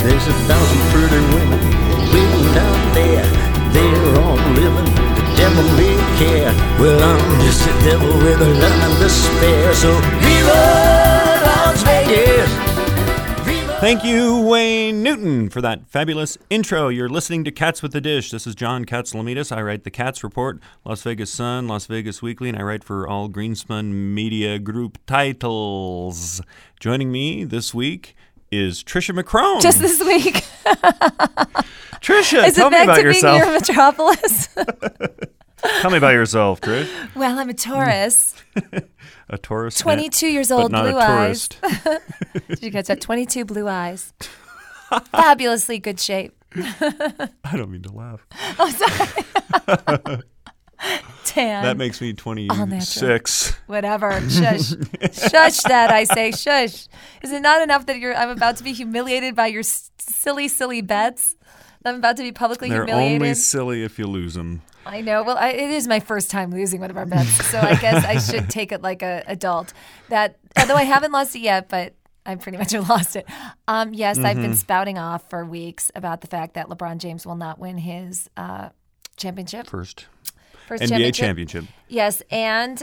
There's 1,000 pretty women waiting out there. They're all living, the devil may care. Well, I'm just a devil with a love and despair. So viva Las Vegas! Thank you, Wayne Newton, for that fabulous intro. You're listening to Cats with the Dish. This is John Katzlamidas. I write the Cats Report, Las Vegas Sun, Las Vegas Weekly, and I write for all Greenspun Media Group titles. Joining me this week is Trisha McCrone. Just this week. Trisha, tell me about yourself. Is it back to being your metropolis? Tell me about yourself, Trish. Well, I'm a Taurus. A Taurus. 22 years old, but not blue a eyes. tourist. Did you catch that? 22 blue eyes. Fabulously good shape. I don't mean to laugh. Oh, sorry. Tan. That makes me 26. Whatever. Shush. Shush that, I say. Shush. Is it not enough that I'm about to be humiliated by your silly, silly bets? I'm about to be publicly humiliated. They're only silly if you lose them. I know. Well, it is my first time losing one of our bets, so I guess I should take it like an adult. That, although I haven't lost it yet, but I pretty much have lost it. Yes, I've been spouting off for weeks about the fact that LeBron James will not win his championship. First NBA championship. Yes, and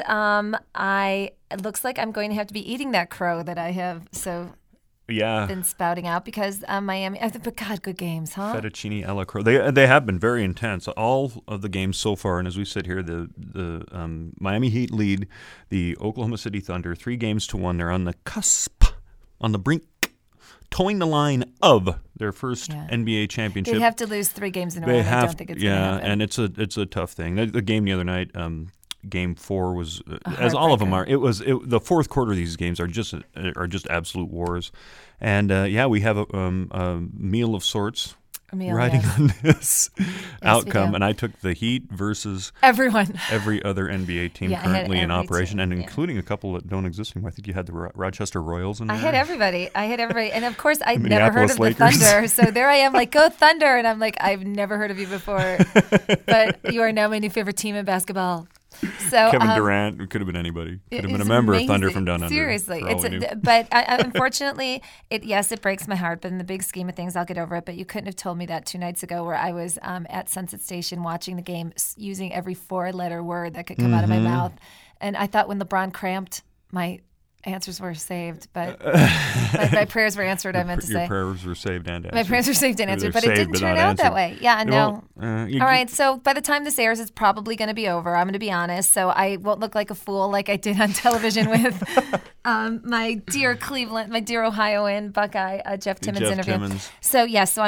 it looks like I'm going to have to be eating that crow that I have been spouting out because Miami. But God, good games, huh? Fettuccine alla crow. They have been very intense. All of the games so far, and as we sit here, the Miami Heat lead the Oklahoma City Thunder 3-1. They're on the cusp, on the brink, towing the line of their first NBA championship. They'd have to lose 3 games in a row. I don't think it's going to happen. And it's a tough thing. The game the other night. Game 4 was, as all of them are. The fourth quarter of these games are just absolute wars, and we have a meal of sorts riding on this outcome. And I took the Heat versus every other NBA team currently in operation, and including a couple that don't exist anymore. I think you had the Rochester Royals in there. I had everybody, and of course I'd never heard of the Thunder. So there I am, like, go Thunder, and I'm like, I've never heard of you before, but you are now my new favorite team in basketball. So Kevin Durant, it could have been anybody. Could have been a member of Thunder from down under. Seriously, but unfortunately, it breaks my heart. But in the big scheme of things, I'll get over it. But you couldn't have told me that 2 nights ago, where I was at Sunset Station watching the game, using every 4-letter word that could come out of my mouth. And I thought when LeBron cramped, my answers were saved, but my prayers were answered. I meant to say your prayers were saved and answered. My prayers were saved and answered, but it didn't turn out that way. Yeah, no. All right, so by the time this airs, it's probably going to be over. I'm going to be honest, so I won't look like a fool like I did on television with my dear Ohioan Buckeye Jeff Timmons interview. Timmons. So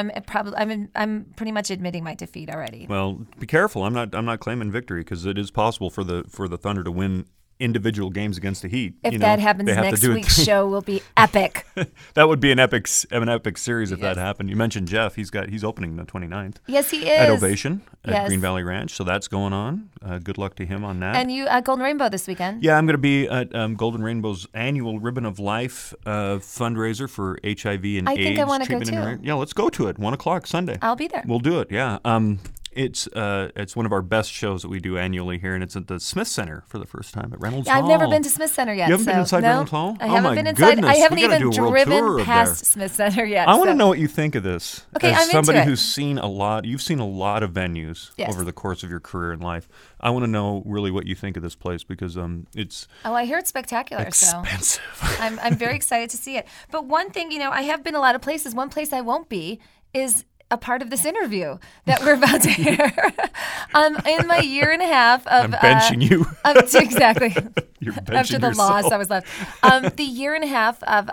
I'm pretty much admitting my defeat already. Well, be careful. I'm not claiming victory, because it is possible for the Thunder to win individual games against the Heat. If that happens, next week's show will be epic. That would be an epic series if that happened. You mentioned Jeff. He's opening the 29th. Yes, he is. At Ovation at Green Valley Ranch. So that's going on. Good luck to him on that. And you at Golden Rainbow this weekend. Yeah, I'm going to be at Golden Rainbow's annual Ribbon of Life fundraiser for HIV and AIDS. I think I want to go too. Yeah, let's go to it. 1:00 Sunday. I'll be there. We'll do it. Yeah. It's one of our best shows that we do annually here, and it's at the Smith Center for the first time at Reynolds Hall. I've never been to Smith Center yet. You haven't been inside Reynolds Hall? I haven't been inside. Goodness. I haven't even driven past Smith Center yet. I want to know what you think of this. Okay, as somebody into it. who's seen a lot, you've seen a lot of venues over the course of your career and life. I want to know really what you think of this place, because it's I hear it's spectacular. Expensive. So I'm very excited to see it. But one thing, I have been a lot of places. One place I won't be is a part of this interview that we're about to hear. In my year and a half of I'm benching you. Exactly. You're benching after the yourself. loss I was left. The year and a half of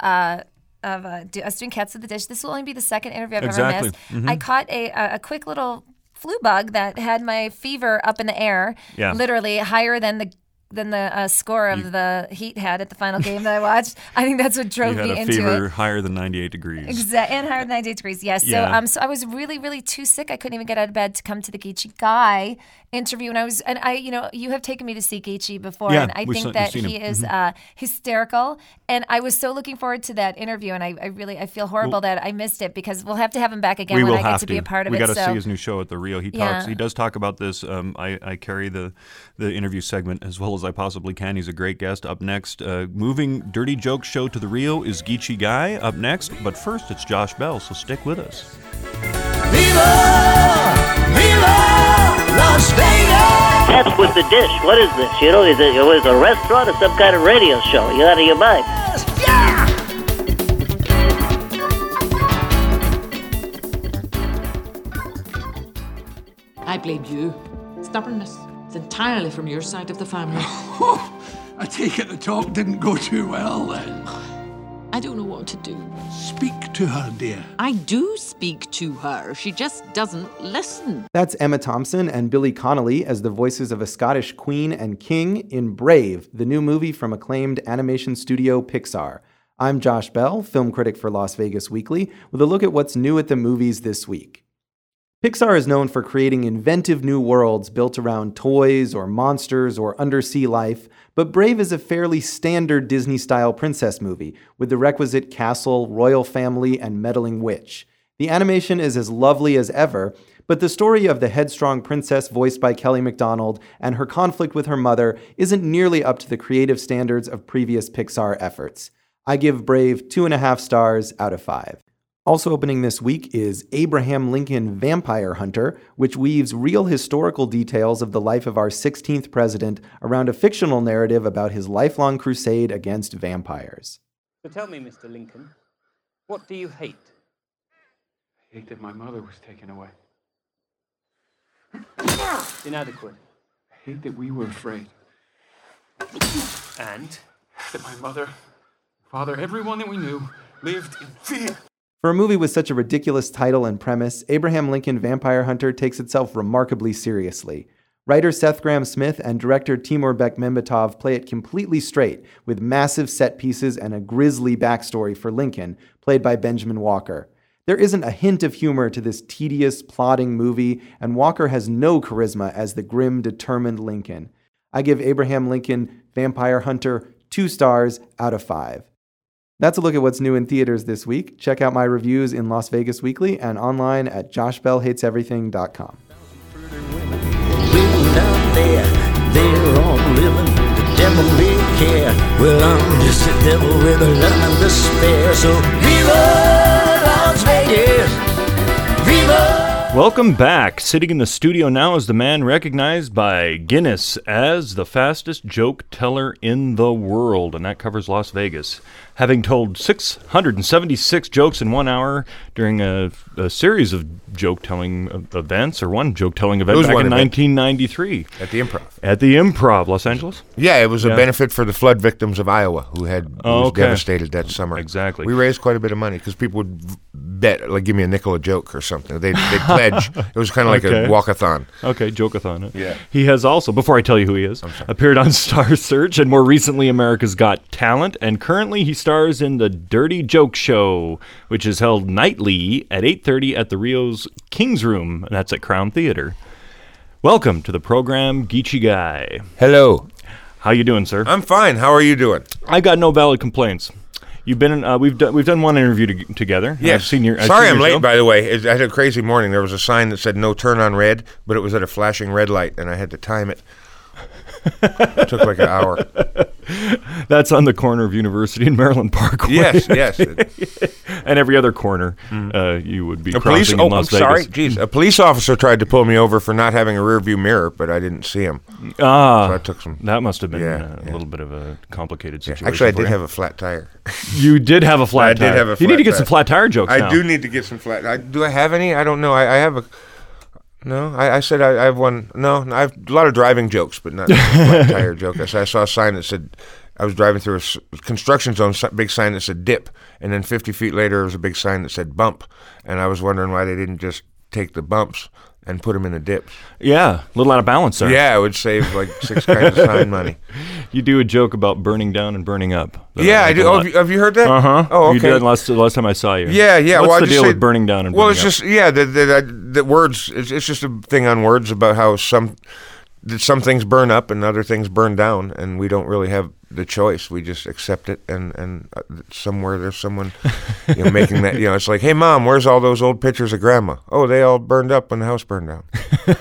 us doing Cats with the Dish. This will only be the second interview I've ever missed. Mm-hmm. I caught a quick little flu bug that had my fever up in the air, literally higher than the score of the Heat had at the final game that I watched. I think that's what drove me into it. You had a fever higher than 98 degrees. Exactly, and higher than 98 degrees, yes. Yeah. So I was really, really too sick. I couldn't even get out of bed to come to the Geechee Guy interview. You have taken me to see Geechee before, and I think that he is hysterical. And I was so looking forward to that interview, and I feel horrible that I missed it, because we'll have to have him back again when I get to be a part of it. We got to see his new show at the Rio. He does talk about this. I carry the interview segment as well as I possibly can. He's a great guest. Up next, moving Dirty Joke Show to the Rio is Geechee Guy up next. But first, it's Josh Bell, so stick with us. Viva! Viva! Las Vegas! That's with the dish. What is this? You know, is it a restaurant or some kind of radio show? You're out of your mind. Yeah! I blame you. Stubbornness. It's entirely from your side of the family. I take it the talk didn't go too well then. I don't know what to do. Speak to her, dear. I do speak to her. She just doesn't listen. That's Emma Thompson and Billy Connolly as the voices of a Scottish queen and king in Brave, the new movie from acclaimed animation studio Pixar. I'm Josh Bell, film critic for Las Vegas Weekly, with a look at what's new at the movies this week. Pixar is known for creating inventive new worlds built around toys or monsters or undersea life, but Brave is a fairly standard Disney-style princess movie with the requisite castle, royal family, and meddling witch. The animation is as lovely as ever, but the story of the headstrong princess voiced by Kelly Macdonald and her conflict with her mother isn't nearly up to the creative standards of previous Pixar efforts. I give Brave 2.5 stars out of 5. Also opening this week is Abraham Lincoln Vampire Hunter, which weaves real historical details of the life of our 16th president around a fictional narrative about his lifelong crusade against vampires. So tell me, Mr. Lincoln, what do you hate? I hate that my mother was taken away. Inadequate. I hate that we were afraid. And? That my mother, father, everyone that we knew lived in fear. For a movie with such a ridiculous title and premise, Abraham Lincoln Vampire Hunter takes itself remarkably seriously. Writer Seth Grahame-Smith and director Timur Bekmambetov play it completely straight, with massive set pieces and a grisly backstory for Lincoln, played by Benjamin Walker. There isn't a hint of humor to this tedious, plodding movie, and Walker has no charisma as the grim, determined Lincoln. I give Abraham Lincoln Vampire Hunter 2 stars out of 5. That's a look at what's new in theaters this week. Check out my reviews in Las Vegas Weekly and online at joshbellhateseverything.com. Living down there, they're all living, the devil may care. Well, I'm just a devil with a love and despair. So viva Las Vegas, viva! Welcome back. Sitting in the studio now is the man recognized by Guinness as the fastest joke teller in the world, and that covers Las Vegas. Having told 676 jokes in 1 hour during a series of joke-telling events, or one joke-telling event back in 1993. At the Improv. At the Improv, Los Angeles? Yeah, it was a benefit for the flood victims of Iowa who was devastated that summer. Exactly. We raised quite a bit of money because people would bet, like, give me a nickel a joke or something. They'd pledge. It was kind of like a walkathon. Okay, joke-a-thon. Yeah. He has also, before I tell you who he is, appeared on Star Search and more recently America's Got Talent, and currently he stars in the Dirty Joke Show, which is held nightly at 8:30 at the Rio's King's Room, and that's at Crown Theater. Welcome to the program, Geechee Guy. Hello. How you doing, sir? I'm fine. How are you doing? I got no valid complaints. You've been in, we've done one interview together. Yes. Sorry I'm late, by the way. I had a crazy morning. There was a sign that said no turn on red, but it was at a flashing red light, and I had to time it. It took like an hour. That's on the corner of University and Maryland Parkway. Yes. And every other corner you would be crossing in Las Vegas. Sorry. Jeez. A police officer tried to pull me over for not having a rear view mirror, but I didn't see him. So I took some. That must have been a little bit of a complicated situation. Actually, I did have a flat tire. You did have a flat tire. I did have a flat tire. You need to get some flat tire jokes now. I do need to get some flat. Do I have any? I don't know. I have a. No, I said I have one. No, I have a lot of driving jokes, but not a flat tire joke. I saw a sign that said, I was driving through a construction zone, big sign that said dip, and then 50 feet later there was a big sign that said bump, and I was wondering why they didn't just take the bumps and put them in the dips. Yeah, a little out of balance there. Yeah, it would save like 6 kinds of sign money. You do a joke about burning down and burning up. Yeah, I do. Oh, have you heard that? Uh-huh. Oh, okay. You did last time I saw you. Yeah. What's the deal with burning down and burning up? Well, it's just, the words, it's just a thing on words about how some things burn up and other things burn down, and we don't really have the choice. We just accept it, and somewhere there's someone making that. It's like, hey, Mom, where's all those old pictures of Grandma? Oh, they all burned up when the house burned down.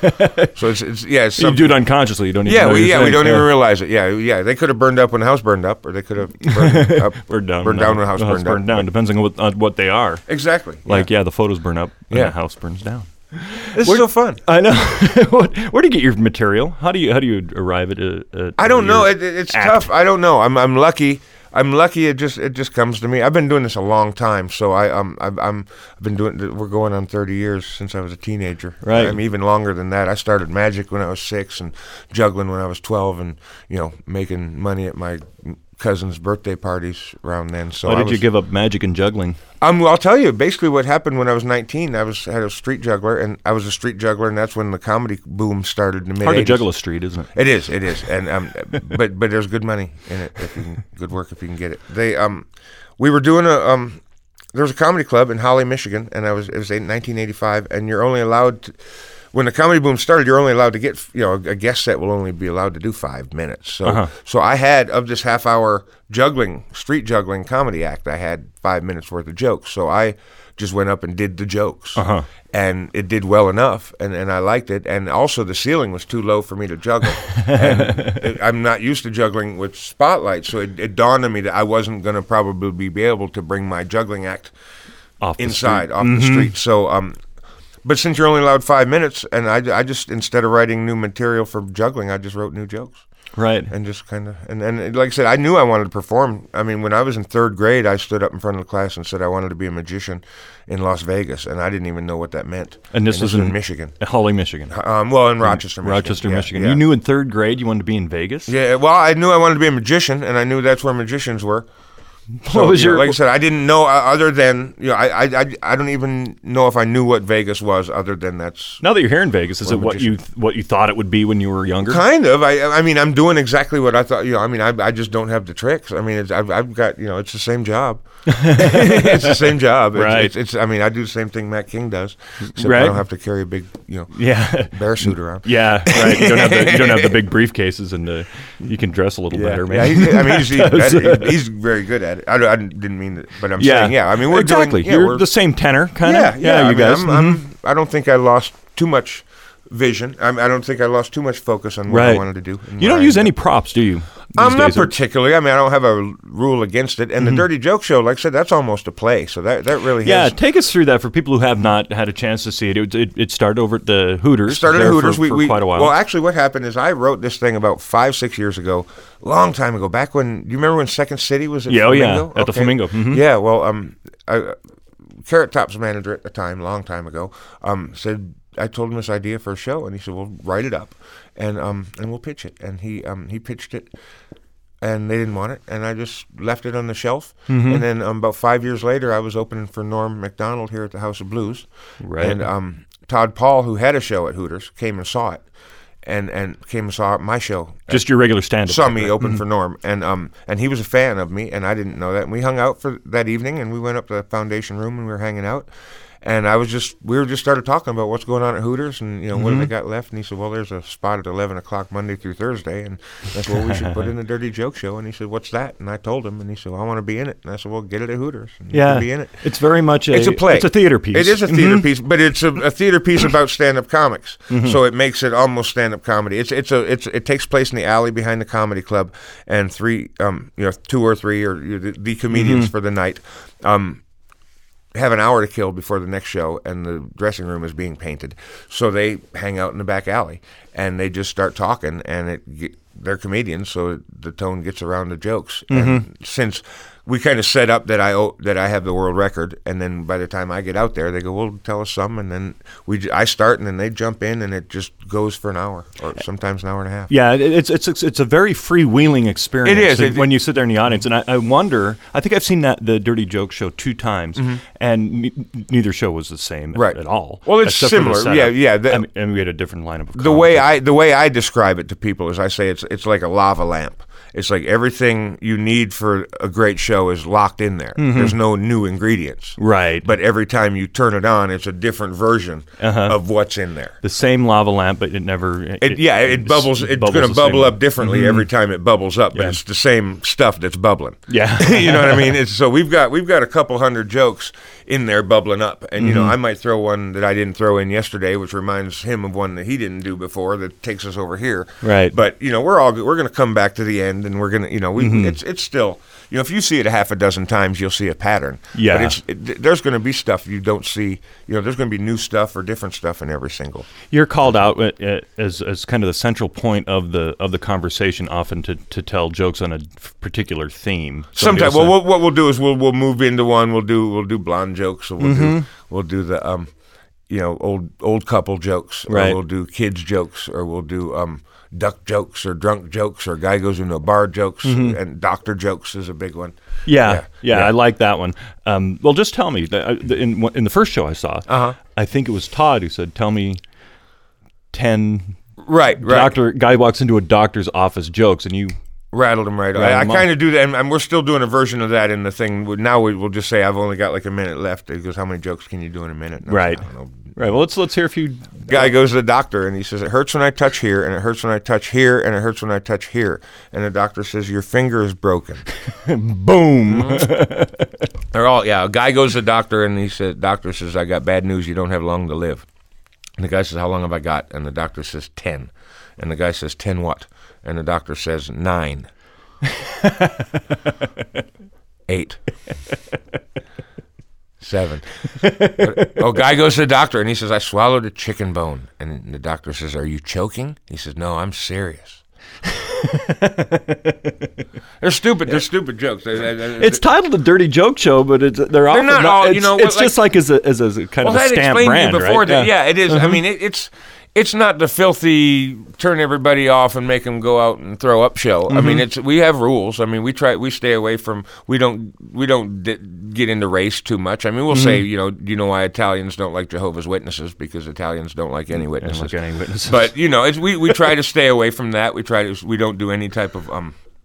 So it's you do it unconsciously. You don't even know we don't even realize it. Yeah. They could have burned up when the house burned up, or they could have burned down when the house burned down. Depends on what they are. Exactly. The photos burn up and the house burns down. This is so fun. I know. Where do you get your material? How do you arrive at I don't know. It's tough. I don't know. I'm lucky. It just comes to me. I've been doing this a long time, so I've been doing. We're going on 30 years since I was a teenager. Right. I'm even longer than that. I started magic when I was 6 and juggling when I was 12, and making money at my cousins' birthday parties around then. So why did you give up magic and juggling? I'll tell you. Basically, what happened when I was 19, I had a street juggler, and I was a street juggler, and that's when the comedy boom started in the mid-'80s. Hard to juggle a street, isn't it? It is, and but there's good money in it good work if you can get it. We were doing there was a comedy club in Holly, Michigan, and it was 1985, and you're only allowed to. When the comedy boom started, you're only allowed to get, a guest set will only be allowed to do 5 minutes. So I had, of this half-hour street juggling comedy act, I had 5 minutes worth of jokes. So I just went up and did the jokes. And it did well enough, and I liked it. And also the ceiling was too low for me to juggle. And I'm not used to juggling with spotlights, so it dawned on me that I wasn't going to probably be able to bring my juggling act off the street. So but since you're only allowed 5 minutes, and I just, instead of writing new material for juggling, I just wrote new jokes. Right. And just kind of, and like I said, I knew I wanted to perform. I mean, when I was in 3rd grade, I stood up in front of the class and said I wanted to be a magician in Las Vegas, and I didn't even know what that meant. And this was in Michigan. Holly, Michigan. In Rochester, Michigan. Michigan. Yeah. You knew in 3rd grade you wanted to be in Vegas? Yeah, well, I knew I wanted to be a magician, and I knew that's where magicians were. So, what was like I said, I didn't know other than I don't even know if I knew what Vegas was other than that's. Now that you're here in Vegas, is it what you thought it would be when you were younger? Kind of. I mean, I'm doing exactly what I thought. I mean, I just don't have the tricks. I mean, I've got it's the same job. It's the same job. Right. It's I mean, I do the same thing Matt King does. Except right. I don't have to carry a big bear suit around. Yeah. Right. You don't have the big briefcases, and you can dress a little better. Yeah. He's very good at it. I didn't mean it, but I'm saying, I mean, we're exactly. doing, you're the same tenor, kind of. Yeah. You guys. I don't think I lost too much vision. I don't think I lost too much focus on what I wanted to do. You don't use any props, do you? Not particularly. I mean, I don't have a rule against it. And the Dirty Joke Show, like I said, that's almost a play. So that really has. Yeah, take us through that for people who have not had a chance to see it. It started over at the Hooters. Started at Hooters for quite a while. Well, actually, what happened is I wrote this thing about 5-6 years ago, long time ago, back when, do you remember when Second City was at Flamingo? At the Flamingo. Mm-hmm. Yeah, well, Carrot Top's manager at the time, long time ago, said, I told him this idea for a show, and he said, "Well, write it up, and we'll pitch it." And he pitched it, and they didn't want it, and I just left it on the shelf. Mm-hmm. And then about 5 years later, I was opening for Norm Macdonald here at the House of Blues, right? And Todd Paul, who had a show at Hooters, came and saw it, and came and saw my show. Just your regular stand-up. Saw me open for Norm, and he was a fan of me, and I didn't know that. And we hung out for that evening, and we went up to the Foundation Room, and we were hanging out. And we just started talking about what's going on at Hooters and, what do they got left. And he said, well, there's a spot at 11 o'clock Monday through Thursday. And that's what we should put in the Dirty Joke Show. And he said, what's that? And I told him. And he said, well, I want to be in it. And I said, well, get it at Hooters. And you can be in it. It's very much it's a play. It's a theater piece. It is a theater piece, but it's a theater piece about stand-up comics. So it makes it almost stand-up comedy. It takes place in the alley behind the comedy club. And 2 or 3 are the comedians for the night. Have an hour to kill before the next show, and the dressing room is being painted. So they hang out in the back alley, and they just start talking, and they're comedians, so the tone gets around the jokes. And since we kind of set up that I have the world record, and then by the time I get out there, they go, well, tell us some, and then I start, and then they jump in, and it just goes for an hour, or sometimes an hour and a half. Yeah, it's a very freewheeling experience. It is. When you sit there in the audience, and I wonder, I think I've seen the Dirty Joke Show 2 times, and neither show was the same at all. Well, it's similar. Yeah. And we had a different lineup of the way I describe it to people is I say it's like a lava lamp. it's like everything you need for a great show is locked in there. There's no new ingredients. Right. But every time you turn it on, it's a different version of what's in there. The same lava lamp, but it never. It bubbles. It's going to bubble up differently every time it bubbles up, but it's the same stuff that's bubbling. Yeah. You know what I mean? So we've got a couple hundred jokes in there bubbling up, and you know, I might throw one that I didn't throw in yesterday, which reminds him of one that he didn't do before that takes us over here. Right. But you know, we're going to come back to the end, and we're going to, you know, it's still, you know, if you see it a half a dozen times, you'll see a pattern. Yeah. But there's going to be stuff you don't see. You know, there's going to be new stuff or different stuff in every single. You're called out as kind of the central point of the conversation, often to tell jokes on a particular theme. Sometimes, well, what we'll do is we'll move into one. We'll do blonde jokes, or we'll do the you know, old couple jokes, or right. we'll do kids jokes, or we'll do duck jokes or drunk jokes or guy goes into a bar jokes, and doctor jokes is a big one. Yeah, I like that one. Well, just tell me, in the first show I saw, I think it was Todd who said, tell me 10 guy walks into a doctor's office jokes, and you rattled them right. I kind of do that, and we're still doing a version of that in the thing. Now we'll just say, I've only got like a minute left. He goes, how many jokes can you do in a minute? And right. I don't know. Right. Well, let's hear a few. Guy goes to the doctor and he says, it hurts when I touch here, and it hurts when I touch here, and it hurts when I touch here. And the doctor says, your finger is broken. Boom. They're all, a guy goes to the doctor and doctor says, I got bad news. You don't have long to live. And the guy says, how long have I got? And the doctor says, 10. And the guy says, 10 what? And the doctor says, 9. 8. 7. Guy goes to the doctor and he says, I swallowed a chicken bone. And the doctor says, are you choking? He says, no, I'm serious. They're stupid jokes. It's titled a Dirty Joke Show, but they're often not all. You know, it's just like as a kind of a stamp brand, before right? That, it is. I mean, it's not the filthy turn everybody off and make them go out and throw up show. I mean, we have rules. I mean, we stay away from. We don't get into race too much. I mean, we'll say, you know why Italians don't like Jehovah's Witnesses, because Italians don't like any witnesses. Don't like any witnesses. But you know, we try to stay away from that. We don't do any type of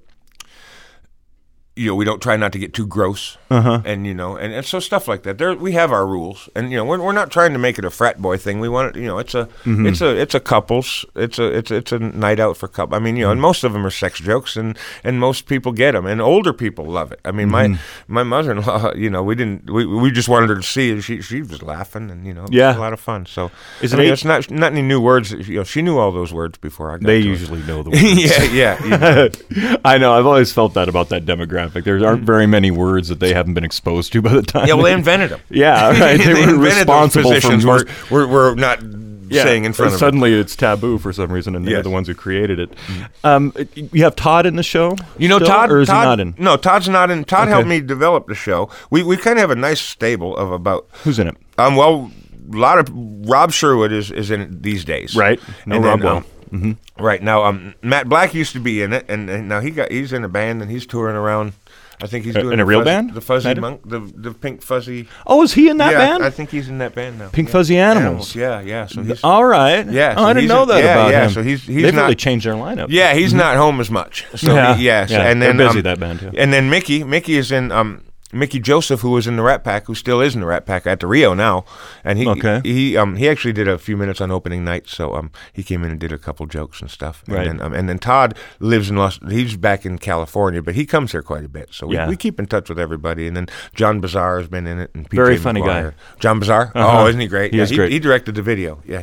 we don't try not to get too gross, and and so stuff like that. We have our rules, and we're not trying to make it a frat boy thing. We want it, it's a couples, it's a night out for couple. I mean, and most of them are sex jokes, and most people get them, and older people love it. I mean, my mother-in-law, we just wanted her to see it. She was laughing, and it was a lot of fun. So it's not any new words. She knew all those words before I got. They usually know the words. yeah. I know. I've always felt that about that demographic. There aren't very many words that they haven't been exposed to by the time. Yeah, well, they invented them. Yeah, right. They were responsible for we're not saying in front of suddenly it's taboo for some reason, and they're the ones who created it. You have Todd in the show? Todd, or is he not in? No, Todd's not in. Todd helped me develop the show. We kind of have a nice stable of about. Who's in it? Well, a lot of Rob Sherwood is in it these days. Right. No, and Rob then, Right now, Matt Black used to be in it, and now he's in a band and he's touring around. I think he's doing in a real band, the Fuzzy Monk, the Pink Fuzzy. Oh, is he in that band? I think he's in that band now. Pink Fuzzy Animals. Yeah. So he's all right. Yeah, so I didn't know that about him. So he's they've not really changed their lineup. Yeah, he's not home as much. So and then they're busy that band too. And then Mickey is in. Mickey Joseph, who was in the Rat Pack, who still is in the Rat Pack at the Rio now, and he actually did a few minutes on opening night, so he came in and did a couple jokes and stuff. Right. And then Todd lives he's back in California, but he comes here quite a bit, so we keep in touch with everybody. And then John Bazaar has been in it, and PJ very funny McGuire. guy. John Bazaar, oh, isn't he great? He is great. He directed the video. Yeah,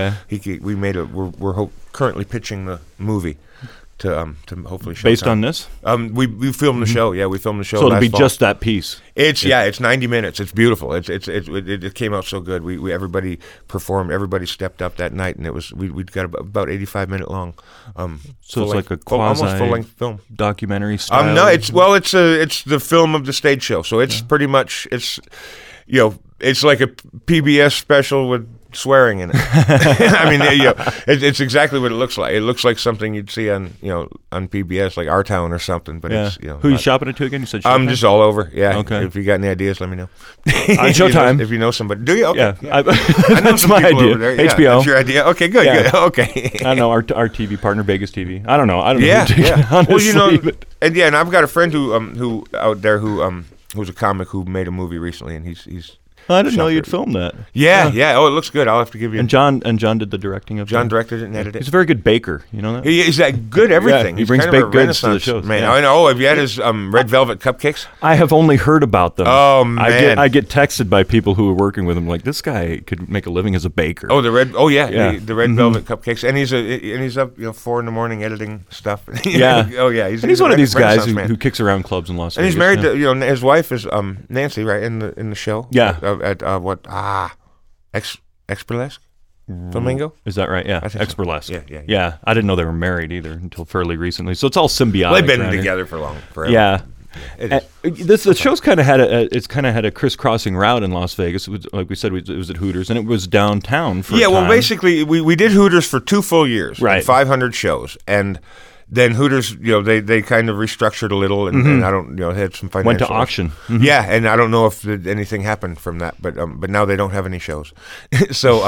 we made we're currently pitching the movie. To hopefully show based time. on this. We filmed the show. Yeah, we filmed the show. So it'll be fall. just that piece. It's 90 minutes. It's beautiful. It came out so good. We everybody performed. Everybody stepped up that night, and it was we got about 85-minute long. So it's like a quasi almost full length film, documentary style. No, it's the film of the stage show. So it's pretty much it's like a PBS special with swearing in it. I mean, it's exactly what it looks like. It looks like something you'd see on PBS, like Our Town or something. But it's Who are you shopping it to again? You said Showtime? I'm just all over. Yeah. Okay. If you got any ideas, let me know. On Showtime. If you know somebody, do you? Okay. Yeah. I know some my people idea. over there. Yeah, HBO. That's your idea. Okay. Good. Yeah. Good. Okay. I don't know our TV partner, Vegas TV. I don't know. Yeah. Honestly, Well, and I've got a friend who out there who's a comic who made a movie recently, and he's. I didn't know you'd filmed that. Yeah. Oh, it looks good. I'll have to give you. And John did the directing of. John directed it and edited it. He's a very good baker. You know that. He's that good at everything. Yeah, he He's brings kind of a baked goods to the Renaissance shows. Man, Yeah. I know. Have you had his red velvet cupcakes? I have only heard about them. Oh man, I get texted by people who are working with him like, this guy could make a living as a baker. Oh, the red. Oh yeah, Yeah. the red velvet cupcakes, and he's up 4 a.m. editing stuff. Yeah. Oh yeah, he's one of these guys Renaissance man. who kicks around clubs in Las And Vegas. he's married yeah. to his wife is Nancy, right, in the show. Yeah. At what Ex-Burlesque? Flamingo? Is that right? Yeah. I think so. Ex-Burlesque. Yeah. I didn't know they were married either until fairly recently. So it's all symbiotic. Well, they've been around here. together forever. Yeah. It is. The show's kind of had a crisscrossing route in Las Vegas. It was, like we said, it was at Hooters, and it was downtown for a time. Well, basically, we did Hooters for 2 full years, Right. and 500 shows, and then Hooters, they kind of restructured a little, and I don't, had some financial. Went to auction. Mm-hmm. Yeah, and I don't know if anything happened from that, but now they don't have any shows. So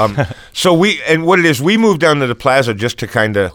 we moved down to the Plaza just to kind of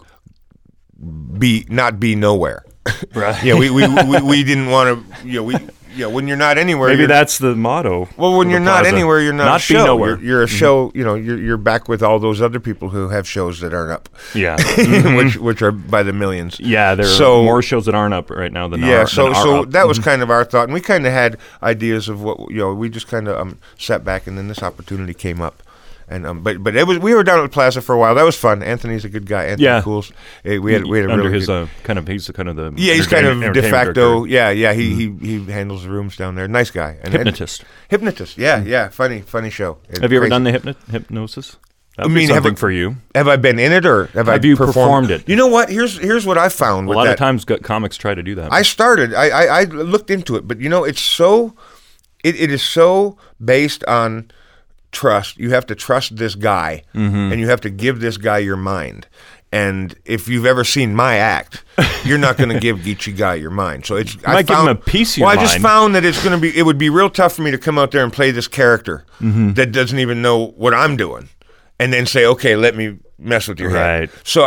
not be nowhere. Right. Yeah, we didn't want to. When you're not anywhere, Maybe that's the motto. Well, when you're not Plaza. anywhere, you're not a Not be show. nowhere. You're a show. You're back with all those other people who have shows that aren't up. Yeah. which are by the millions. Yeah, there are more shows that aren't up right now than are. So up. that was kind of our thought, and we kind of had ideas of what we just kind of sat back, and then this opportunity came up. And but it was we were down at the Plaza for a while. That was fun. Anthony's a good guy. Anthony Cools. We had a under really his good, he's kind of the he's kind of de facto. director. Yeah. He handles the rooms down there. Nice guy. And hypnotist. Yeah. Funny show. Have you ever done the hypnosis? That'd be something for you. Have I been in it or have you performed it? You know what? Here's what I found. A lot of times comics try to do that. I looked into it, but it's so it is so based on trust. You have to trust this guy, and you have to give this guy your mind. And if you've ever seen my act, you're not going to give Geechee Guy your mind. So it's give him a piece of your mind. I just mind. found that it would be real tough for me to come out there and play this character that doesn't even know what I'm doing, and then say, okay, let me mess with your head. Right. So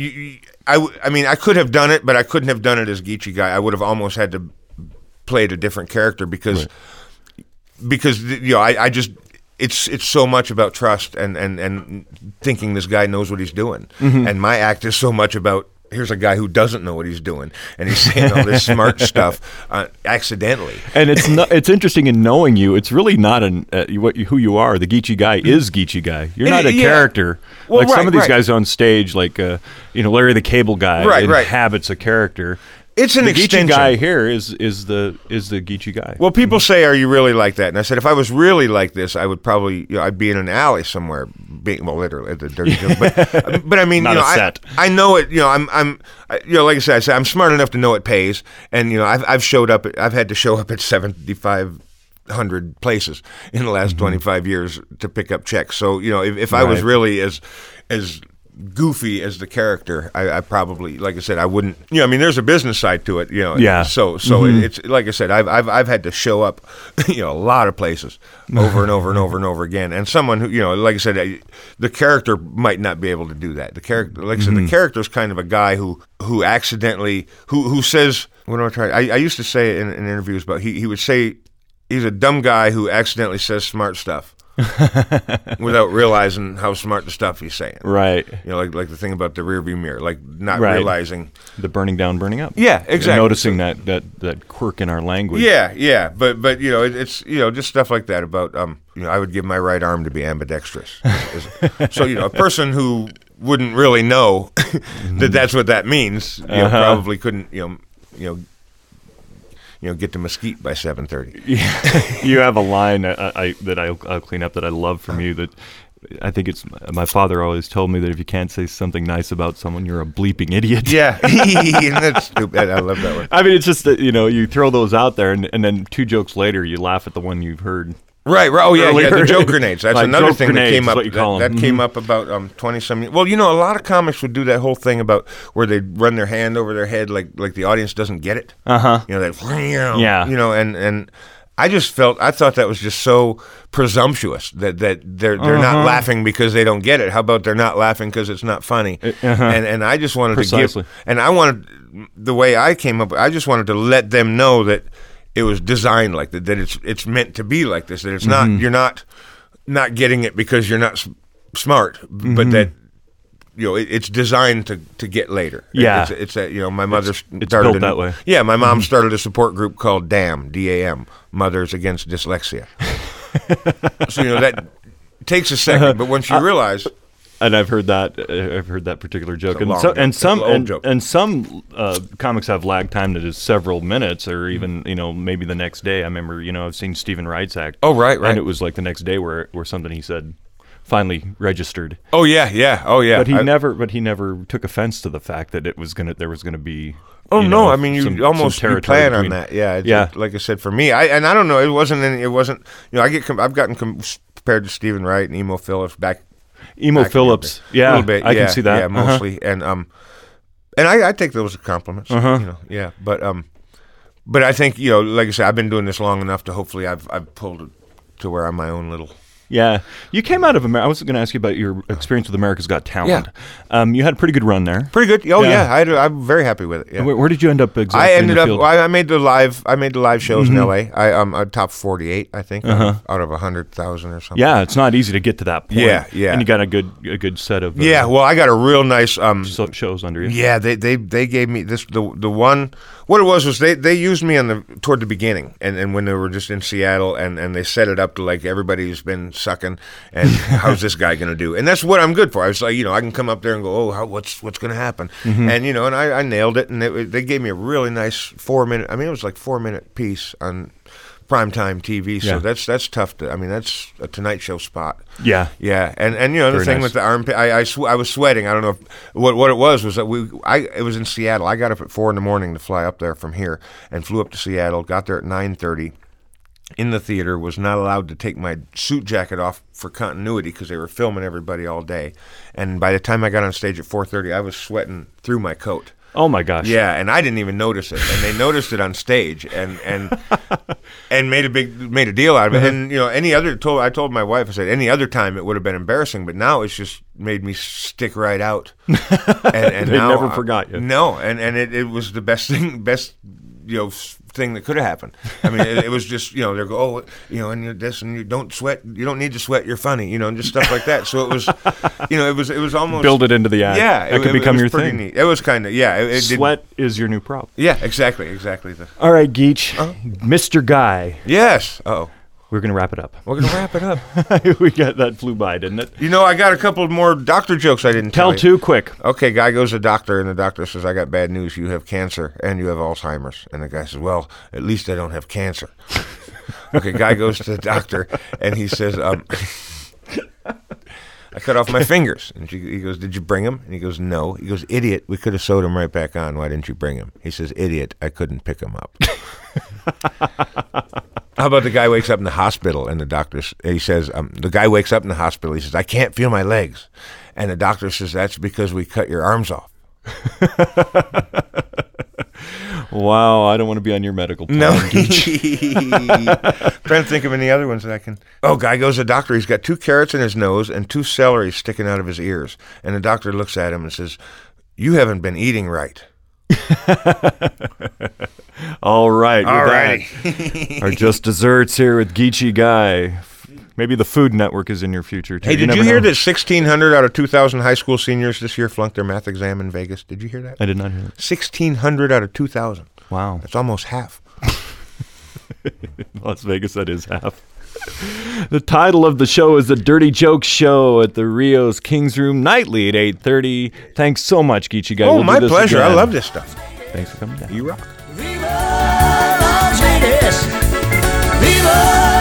I mean, I could have done it, but I couldn't have done it as Geechee Guy. I would have almost had to play a different character because I just. It's so much about trust and thinking this guy knows what he's doing. And my act is so much about here's a guy who doesn't know what he's doing, and he's saying all this smart stuff accidentally. And it's interesting in knowing you. It's really not who you are. The Geechee Guy is Geechee Guy. You're not a character. Well, some of these guys on stage, like Larry the Cable Guy, inhabits a character. It's an extension. The Geechee Guy here is the Geechee Guy. Well, people say, "Are you really like that?" And I said, "If I was really like this, I would probably, I'd be in an alley somewhere, literally at the dirty joke." But I mean, Not a set. I know it. I'm like I said, I'm smart enough to know it pays, and I've showed up. I've had to show up at 7,500 places in the last 25 years to pick up checks. So if I was really as goofy as the character, I probably, like I said, I wouldn't. I mean, there's a business side to it. Yeah. So it's like I said, I've had to show up, a lot of places over and over and over and over again. And someone who, like I said, the character might not be able to do that. The character, like I said, the character is kind of a guy who accidentally who says, what am I trying? I used to say in interviews, but he would say he's a dumb guy who accidentally says smart stuff. Without realizing how smart the stuff he's saying, right? Like the thing about the rearview mirror, like not realizing the burning down, burning up. Yeah, exactly. Noticing that quirk in our language. Yeah. But it's just stuff like that about I would give my right arm to be ambidextrous. So a person who wouldn't really know that that's what that means, probably couldn't get to Mesquite by 7:30. Yeah. You have a line that I'll clean up that I love from you that I think it's my father always told me that if you can't say something nice about someone, you're a bleeping idiot. Yeah, that's stupid. I love that one. I mean, it's just that you throw those out there, and then 2 jokes later, you laugh at the one you've heard Right. Oh, yeah, earlier. the joke grenades. That's Like another joke thing that grenades came is up. what you call That them. came up about 20-some. Well, a lot of comics would do that whole thing about where they run their hand over their head, like the audience doesn't get it. Uh-huh. Yeah. And I thought that was just so presumptuous that they're not laughing because they don't get it. How about they're not laughing because it's not funny? And I just wanted Precisely. to give, and I wanted, the way I came up, I just wanted to let them know that it was designed like that it's meant to be like this, that it's not, you're not getting it because you're not smart, but that it's designed to get later. Yeah. It's my mother it's started built that way. Yeah, my mom started a support group called DAM, D-A-M, Mothers Against Dyslexia. So that takes a second, but once you realize. And I've heard that particular joke, and some comics have lag time that is several minutes, or even maybe the next day. I remember I've seen Stephen Wright's act. Oh right, and it was like the next day where something he said finally registered. Oh yeah. But he never took offense to the fact that there was gonna be. Oh no! I mean, you almost plan on that. Yeah. Like I said, for me, I don't know. It wasn't. I've gotten compared to Stephen Wright and Emo Phillips back. Emo Phillips, a little bit. I can see that. Yeah, mostly, and I take those as compliments. Yeah, but I think like I said, I've been doing this long enough to hopefully I've pulled it to where I'm my own little. Yeah, you came out of America. I was going to ask you about your experience with America's Got Talent. Yeah. You had a pretty good run there. Pretty good. Oh yeah, I'm very happy with it. Yeah. Where did you end up exactly? I ended up. I made the live shows in L.A. I top 48, I think, out of 100,000 or something. Yeah, it's not easy to get to that point. Yeah. And you got a good set of. Well, I got a real nice shows under you. Yeah, they gave me this the one. What it was they used me toward the beginning, and when they were just in Seattle, and they set it up to like everybody's been sucking, and how's this guy going to do? And that's what I'm good for. I was like, I can come up there and go, what's going to happen? And and I nailed it, and they gave me a really nice 4-minute. I mean, it was like 4-minute piece on primetime TV, so that's tough to. I mean, that's a Tonight Show spot. Yeah, and the thing with the armpit, I was sweating. I don't know if, what it was that it was in Seattle. I got up at 4 a.m. to fly up there from here, and flew up to Seattle. Got there at 9:30. In the theater, was not allowed to take my suit jacket off for continuity because they were filming everybody all day. And by the time I got on stage at 4:30, I was sweating through my coat. Oh my gosh! Yeah, and I didn't even notice it, and they noticed it on stage, and made a deal out of it. And I told my wife, I said, any other time it would have been embarrassing, but now it's just made me stick right out. And they now, never forgot you. No, and it was the best thing that could have happened. I mean, it was just, they go, and you're this, and you don't sweat, you don't need to sweat, you're funny, and just stuff like that. So it was, it was almost build it into the act. Yeah, it could become your thing. Neat. It was kind of Sweat is your new prop. Yeah, exactly. All right, Geach, Mr. Guy. Yes. Oh. We're going to wrap it up. We're going to wrap it up. We got that flew by, didn't it? I got a couple more doctor jokes I didn't tell you. Too quick. Okay, guy goes to the doctor, and the doctor says, I got bad news. You have cancer, and you have Alzheimer's. And the guy says, well, at least I don't have cancer. Okay, guy goes to the doctor, and he says, I cut off my fingers. And he goes, did you bring them? And he goes, no. He goes, idiot, we could have sewed them right back on. Why didn't you bring them? He says, idiot, I couldn't pick them up. How about the guy wakes up in the hospital, and he says, the guy wakes up in the hospital, he says, I can't feel my legs. And the doctor says, that's because we cut your arms off. Wow, I don't want to be on your medical plan. No. Trying to think of any other ones that I can. Oh, guy goes to the doctor. He's got 2 carrots in his nose and 2 celery sticking out of his ears. And the doctor looks at him and says, you haven't been eating right. All right. All righty. Our Just Desserts here with Geechy Guy. Maybe the Food Network is in your future, too. Hey, did you hear that 1,600 out of 2,000 high school seniors this year flunked their math exam in Vegas? Did you hear that? I did not hear that. 1,600 out of 2,000. Wow. That's almost half. Las Vegas, that is half. The title of the show is The Dirty Joke Show at the Rio's Kings Room nightly at 8:30. Thanks so much, Geechy Guy. Oh, my pleasure. I love this stuff. Thanks for coming down. You rock. Viva Las Vegas! Viva